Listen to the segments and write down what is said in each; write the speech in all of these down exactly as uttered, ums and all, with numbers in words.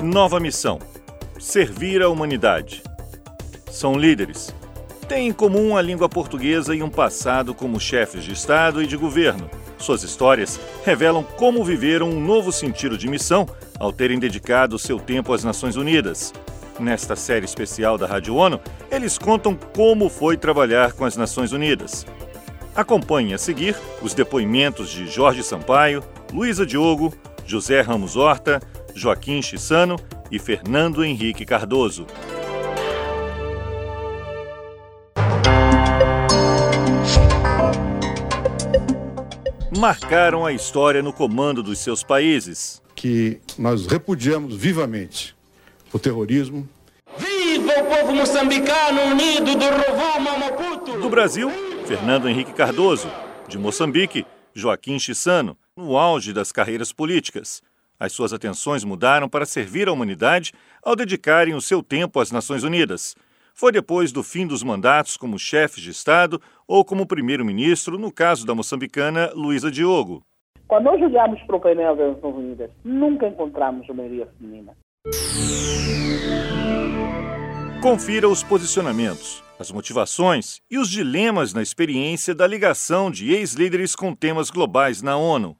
Nova missão: servir a humanidade. São líderes. Têm em comum a língua portuguesa e um passado como chefes de Estado e de governo. Suas histórias revelam como viveram um novo sentido de missão ao terem dedicado seu tempo às Nações Unidas. Nesta série especial da Rádio ONU, eles contam como foi trabalhar com as Nações Unidas. Acompanhe a seguir os depoimentos de Jorge Sampaio, Luísa Diogo, José Ramos Horta, Joaquim Chissano e Fernando Henrique Cardoso. Marcaram a história no comando dos seus países. Que nós repudiamos vivamente o terrorismo. Viva o povo moçambicano unido do Rovuma Maputo! Do Brasil, Fernando Henrique Cardoso. De Moçambique, Joaquim Chissano. No auge das carreiras políticas, as suas atenções mudaram para servir a humanidade ao dedicarem o seu tempo às Nações Unidas. Foi depois do fim dos mandatos como chefe de Estado ou como primeiro-ministro, no caso da moçambicana Luísa Diogo. Quando nós olhamos para o painel das Nações Unidas, nunca encontramos a maioria feminina. Confira os posicionamentos, as motivações e os dilemas na experiência da ligação de ex-líderes com temas globais na ONU.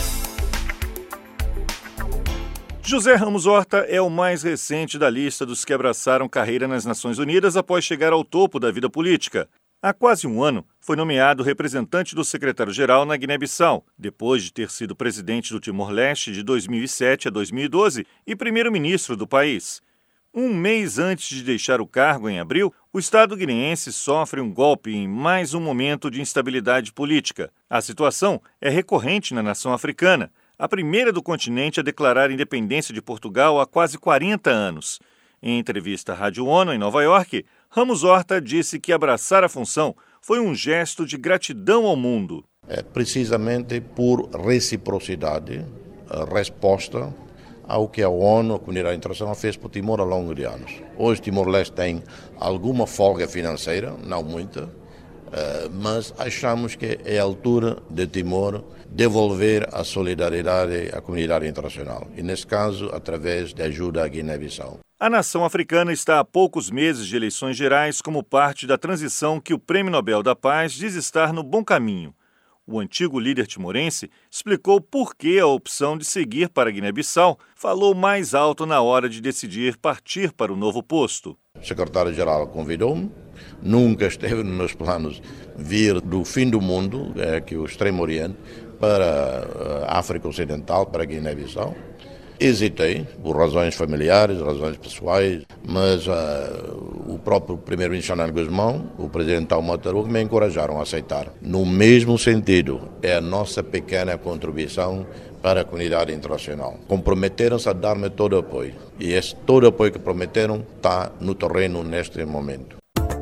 José Ramos Horta é o mais recente da lista dos que abraçaram carreira nas Nações Unidas após chegar ao topo da vida política. Há quase um ano, foi nomeado representante do secretário-geral na Guiné-Bissau, depois de ter sido presidente do Timor-Leste de dois mil e sete a dois mil e doze e primeiro-ministro do país. Um mês antes de deixar o cargo, em abril, o Estado guineense sofre um golpe em mais um momento de instabilidade política. A situação é recorrente na nação africana, a primeira do continente a declarar a independência de Portugal há quase quarenta anos. Em entrevista à Rádio ONU, em Nova York, Ramos Horta disse que abraçar a função foi um gesto de gratidão ao mundo. É precisamente por reciprocidade, a resposta ao que a ONU, a comunidade internacional, fez por Timor ao longo de anos. Hoje Timor-Leste tem alguma folga financeira, não muita, mas achamos que é a altura de Timor devolver a solidariedade à comunidade internacional, e nesse caso através da ajuda à Guiné-Bissau. A nação africana está há poucos meses de eleições gerais como parte da transição que o Prêmio Nobel da Paz diz estar no bom caminho. O antigo líder timorense explicou por que a opção de seguir para a Guiné-Bissau falou mais alto na hora de decidir partir para o novo posto. O secretário-geral convidou-me, nunca esteve nos meus planos vir do fim do mundo, é, que é o Extremo Oriente, para a África Ocidental, para a Guiné-Bissau. Hesitei, por razões familiares, razões pessoais, mas uh, o próprio primeiro-ministro Chanel Guzmão, o presidente Talma Tarugo, me encorajaram a aceitar. No mesmo sentido, é a nossa pequena contribuição para a comunidade internacional. Comprometeram-se a dar-me todo o apoio, e esse todo o apoio que prometeram está no terreno neste momento.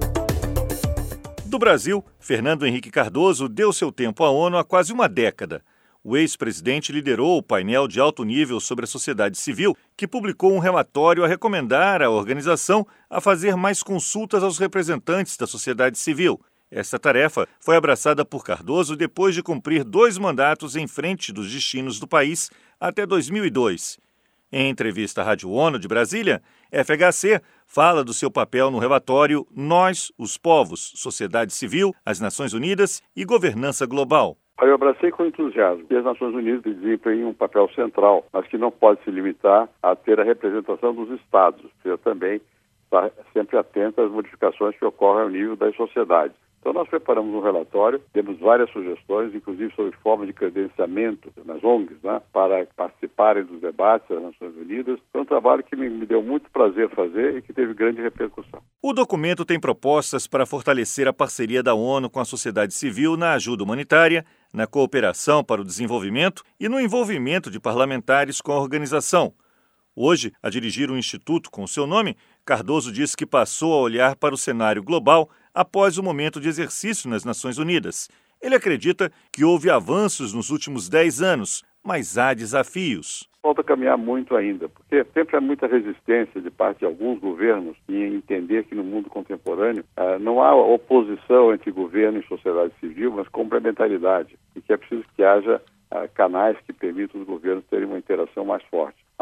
Do Brasil, Fernando Henrique Cardoso deu seu tempo à ONU há quase uma década. O ex-presidente liderou o painel de alto nível sobre a sociedade civil, que publicou um relatório a recomendar à organização a fazer mais consultas aos representantes da sociedade civil. Essa tarefa foi abraçada por Cardoso depois de cumprir dois mandatos em frente dos destinos do país até dois mil e dois. Em entrevista à Rádio ONU de Brasília, F H C fala do seu papel no relatório Nós, os Povos, Sociedade Civil, as Nações Unidas e Governança Global. Eu abracei com entusiasmo que as Nações Unidas desempenham um papel central, mas que não pode se limitar a ter a representação dos Estados, precisa também estar sempre atento às modificações que ocorrem ao nível das sociedades. Então nós preparamos um relatório, temos várias sugestões, inclusive sobre forma de credenciamento nas O N Gs, né, para participarem dos debates das Nações Unidas. Foi um trabalho que me, me deu muito prazer fazer e que teve grande repercussão. O documento tem propostas para fortalecer a parceria da ONU com a sociedade civil na ajuda humanitária, na cooperação para o desenvolvimento e no envolvimento de parlamentares com a organização. Hoje, a dirigir um instituto com seu nome, Cardoso diz que passou a olhar para o cenário global após o momento de exercício nas Nações Unidas. Ele acredita que houve avanços nos últimos dez anos, mas há desafios. Falta caminhar muito ainda, porque sempre há muita resistência de parte de alguns governos em entender que no mundo contemporâneo ah, não há oposição entre governo e sociedade civil, mas complementaridade, e que é preciso que haja ah, canais que permitam os governos terem uma interação mais forte. A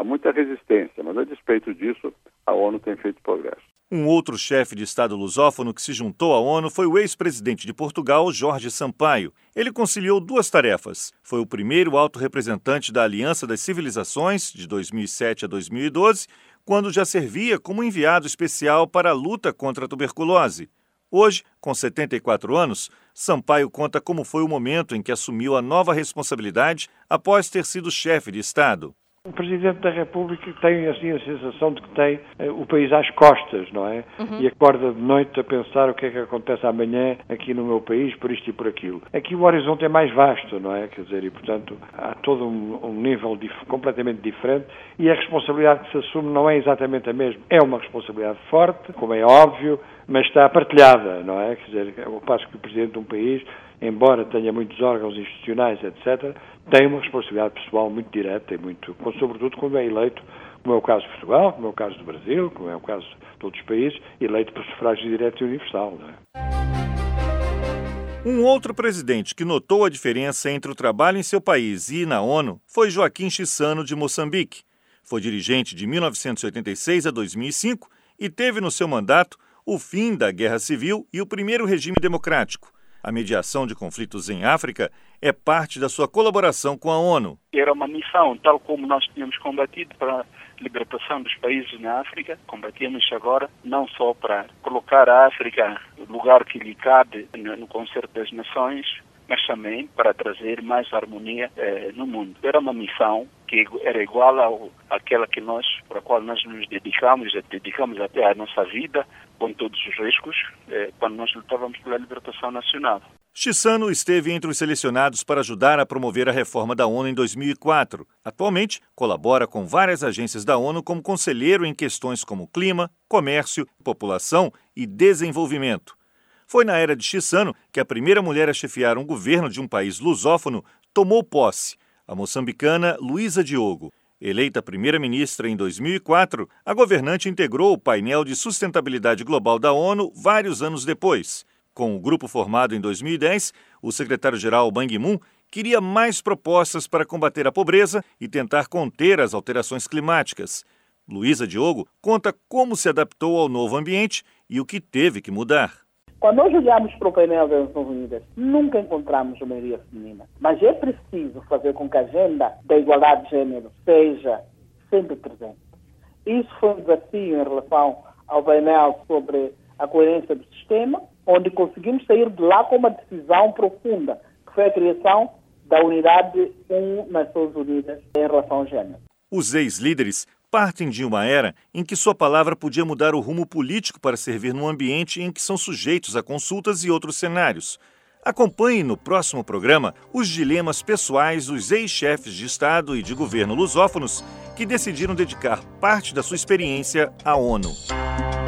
há muita resistência, mas a despeito disso, a ONU tem feito progresso. Um outro chefe de Estado lusófono que se juntou à ONU foi o ex-presidente de Portugal, Jorge Sampaio. Ele conciliou duas tarefas. Foi o primeiro alto representante da Aliança das Civilizações, de dois mil e sete a dois mil e doze, quando já servia como enviado especial para a luta contra a tuberculose. Hoje, com setenta e quatro anos, Sampaio conta como foi o momento em que assumiu a nova responsabilidade após ter sido chefe de Estado. O Presidente da República tem assim a sensação de que tem eh, o país às costas, não é? Uhum. E acorda de noite a pensar o que é que acontece amanhã aqui no meu país, por isto e por aquilo. Aqui o horizonte é mais vasto, não é? Quer dizer, e portanto há todo um, um nível dif- completamente diferente e a responsabilidade que se assume não é exatamente a mesma. É uma responsabilidade forte, como é óbvio, mas está partilhada, não é? Quer dizer, ao passo que o Presidente de um país, embora tenha muitos órgãos institucionais, etcétera, tem uma responsabilidade pessoal muito direta e muito, sobretudo quando é eleito, como é o caso de Portugal, como é o caso do Brasil, como é o caso de outros países, eleito por sufrágio direto e universal, não é? Um outro presidente que notou a diferença entre o trabalho em seu país e na ONU foi Joaquim Chissano, de Moçambique. Foi dirigente de mil novecentos e oitenta e seis a dois mil e cinco e teve no seu mandato o fim da Guerra Civil e o primeiro regime democrático. A mediação de conflitos em África é parte da sua colaboração com a ONU. Era uma missão, tal como nós tínhamos combatido para a libertação dos países na África, combatíamos agora não só para colocar a África no lugar que lhe cabe no concerto das nações, mas também para trazer mais harmonia eh, no mundo. Era uma missão que era igual ao, àquela que nós, para a qual nós nos dedicamos, dedicamos até a nossa vida, com todos os riscos, eh, quando nós lutávamos pela libertação nacional. Chissano esteve entre os selecionados para ajudar a promover a reforma da ONU em dois mil e quatro. Atualmente, colabora com várias agências da ONU como conselheiro em questões como clima, comércio, população e desenvolvimento. Foi na era de Chissano que a primeira mulher a chefiar um governo de um país lusófono tomou posse, a moçambicana Luísa Diogo. Eleita primeira-ministra em dois mil e quatro, a governante integrou o painel de sustentabilidade global da ONU vários anos depois. Com o grupo formado em dois mil e dez, o secretário-geral Ban Ki-moon queria mais propostas para combater a pobreza e tentar conter as alterações climáticas. Luísa Diogo conta como se adaptou ao novo ambiente e o que teve que mudar. Quando nós olhamos para o painel das Nações Unidas, nunca encontramos a maioria feminina. Mas é preciso fazer com que a agenda da igualdade de género seja sempre presente. Isso foi um desafio em relação ao painel sobre a coerência do sistema, onde conseguimos sair de lá com uma decisão profunda, que foi a criação da unidade um Nações Unidas em relação ao género. Os ex-líderes partem de uma era em que sua palavra podia mudar o rumo político para servir num ambiente em que são sujeitos a consultas e outros cenários. Acompanhe no próximo programa os dilemas pessoais dos ex-chefes de Estado e de governo lusófonos que decidiram dedicar parte da sua experiência à ONU.